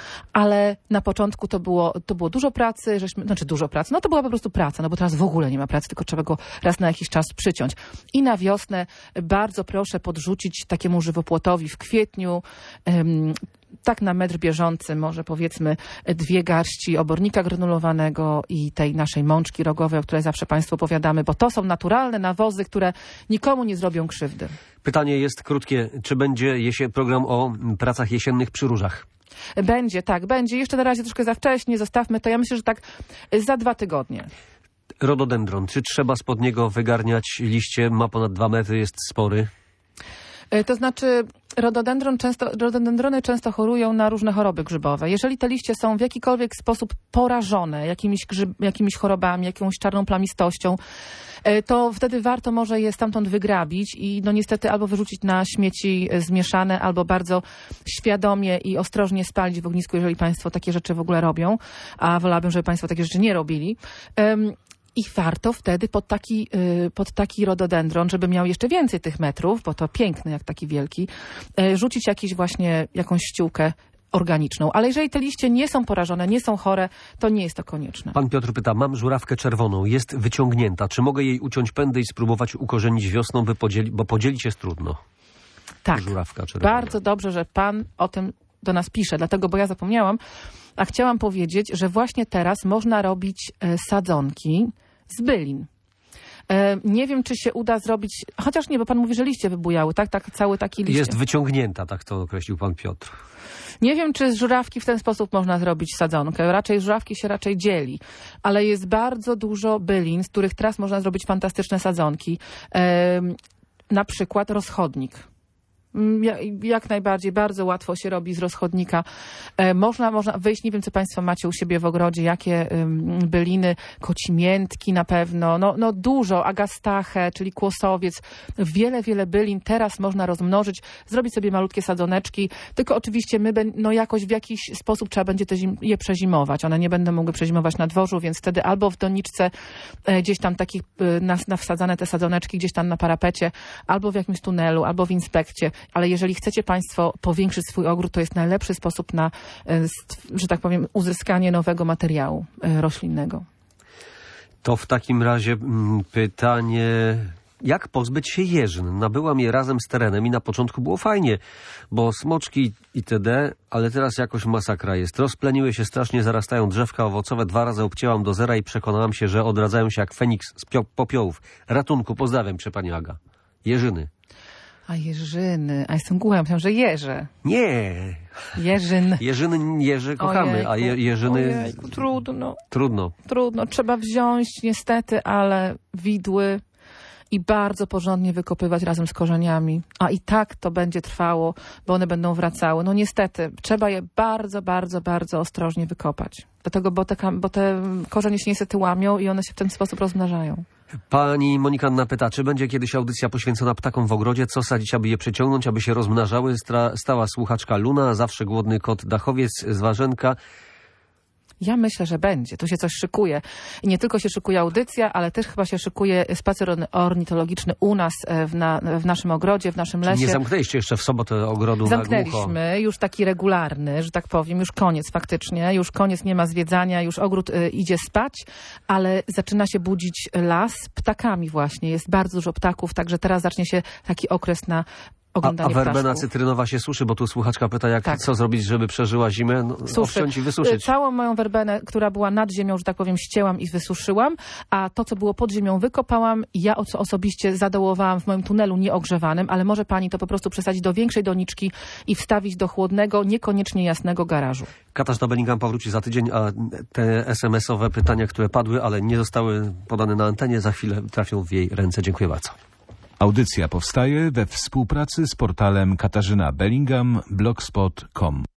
ale na początku to było, to było dużo pracy, żeśmy, znaczy dużo pracy, no to była po prostu praca, no bo teraz w ogóle nie ma pracy, tylko trzeba go raz na jakiś czas przyciąć. I na wiosnę bardzo proszę podrzucić takiemu żywopłotowi w kwietniu, um, tak na metr bieżący, może powiedzmy dwie garści obornika granulowanego i tej naszej mączki rogowej, o której zawsze Państwu opowiadamy, bo to są naturalne nawozy, które nikomu nie zrobią krzywdy. Pytanie jest krótkie. Czy będzie jesie- program o pracach jesiennych przy różach? Będzie, tak, będzie. Jeszcze na razie troszkę za wcześnie, zostawmy to. Ja myślę, że tak za dwa tygodnie. Rododendron. Czy trzeba spod niego wygarniać liście? Ma ponad dwa metry, jest spory. To znaczy rododendron często, rododendrony często chorują na różne choroby grzybowe. Jeżeli te liście są w jakikolwiek sposób porażone jakimiś, grzyb, jakimiś chorobami, jakąś czarną plamistością, to wtedy warto może je stamtąd wygrabić i no niestety albo wyrzucić na śmieci zmieszane, albo bardzo świadomie i ostrożnie spalić w ognisku, jeżeli Państwo takie rzeczy w ogóle robią, a wolałabym, żeby Państwo takie rzeczy nie robili. I warto wtedy pod taki, pod taki rododendron, żeby miał jeszcze więcej tych metrów, bo to piękny jak taki wielki, rzucić jakiś właśnie jakąś ściółkę organiczną. Ale jeżeli te liście nie są porażone, nie są chore, to nie jest to konieczne. Pan Piotr pyta, mam żurawkę czerwoną, jest wyciągnięta. Czy mogę jej uciąć pędy i spróbować ukorzenić wiosną, by podzieli, bo podzielić jest trudno. Tak, żurawka czerwona. Bardzo dobrze, że Pan o tym do nas pisze, dlatego, bo ja zapomniałam, a chciałam powiedzieć, że właśnie teraz można robić e, sadzonki z bylin. E, nie wiem, czy się uda zrobić, chociaż nie, bo pan mówi, że liście wybujały, tak? Tak, cały taki liście. Jest wyciągnięta, tak to określił pan Piotr. Nie wiem, czy z żurawki w ten sposób można zrobić sadzonkę. Raczej żurawki się raczej dzieli, ale jest bardzo dużo bylin, z których teraz można zrobić fantastyczne sadzonki. E, na przykład rozchodnik. Jak najbardziej, bardzo łatwo się robi z rozchodnika. E, można, można wyjść, nie wiem, co państwo macie u siebie w ogrodzie, jakie ym, byliny, kocimiętki na pewno, no, no dużo, agastache, czyli kłosowiec, wiele, wiele bylin teraz można rozmnożyć, zrobić sobie malutkie sadzoneczki, tylko oczywiście my, no jakoś w jakiś sposób trzeba będzie te zim, je przezimować. One nie będą mogły przezimować na dworzu, więc wtedy albo w doniczce e, gdzieś tam takich e, na, na wsadzane te sadzoneczki gdzieś tam na parapecie, albo w jakimś tunelu, albo w inspekcie. Ale jeżeli chcecie państwo powiększyć swój ogród, to jest najlepszy sposób na, że tak powiem, uzyskanie nowego materiału roślinnego. To w takim razie mm, pytanie, jak pozbyć się jeżyn? Nabyłam je razem z terenem i na początku było fajnie, bo smoczki itd., ale teraz jakoś masakra jest. Rozpleniły się strasznie, zarastają drzewka owocowe, dwa razy obcięłam do zera i przekonałam się, że odradzają się jak Feniks z pio- popiołów. Ratunku, pozdrawiam cię, pani Aga. Jeżyny. A jeżyny, a jestem głucha, myślałam, że jeże. Nie. Jeżyn. Jeżyny, jeży kochamy, Ojejku, a je, jeżyny... Ojejku, trudno. Trudno. Trudno. Trzeba wziąć niestety, ale widły i bardzo porządnie wykopywać razem z korzeniami. A i tak to będzie trwało, bo one będą wracały. No niestety, trzeba je bardzo, bardzo, bardzo ostrożnie wykopać. Dlatego, bo te, bo te korzenie się niestety łamią i one się w ten sposób rozmnażają. Pani Monika Anna pyta, czy będzie kiedyś audycja poświęcona ptakom w ogrodzie? Co sadzić, aby je przeciągnąć, aby się rozmnażały? Stra- stała słuchaczka Luna, zawsze głodny kot Dachowiec z Warzenka. Ja myślę, że będzie. Tu się coś szykuje. I nie tylko się szykuje audycja, ale też chyba się szykuje spacer ornitologiczny u nas w, na, w naszym ogrodzie, w naszym lesie. Nie zamknęliście jeszcze w sobotę ogrodu na głucho? Zamknęliśmy, już taki regularny, że tak powiem, już koniec faktycznie, już koniec, nie ma zwiedzania, już ogród y, idzie spać, ale zaczyna się budzić las ptakami właśnie. Jest bardzo dużo ptaków, także teraz zacznie się taki okres na A, a werbena ptaszków. cytrynowa się suszy, bo tu słuchaczka pyta, jak Tak. co zrobić, żeby przeżyła zimę? No, obciąć i wysuszyć. Całą moją werbenę, która była nad ziemią, że tak powiem, ścięłam i wysuszyłam, a to, co było pod ziemią, wykopałam i ja oso- osobiście zadołowałam w moim tunelu nieogrzewanym, ale może pani to po prostu przesadzić do większej doniczki i wstawić do chłodnego, niekoniecznie jasnego garażu. Katarzyna Bellingham powróci za tydzień, a te es em esowe pytania, które padły, ale nie zostały podane na antenie, za chwilę trafią w jej ręce. Dziękuję bardzo. Audycja powstaje we współpracy z portalem Katarzyna Bellingham blogspot kropka com.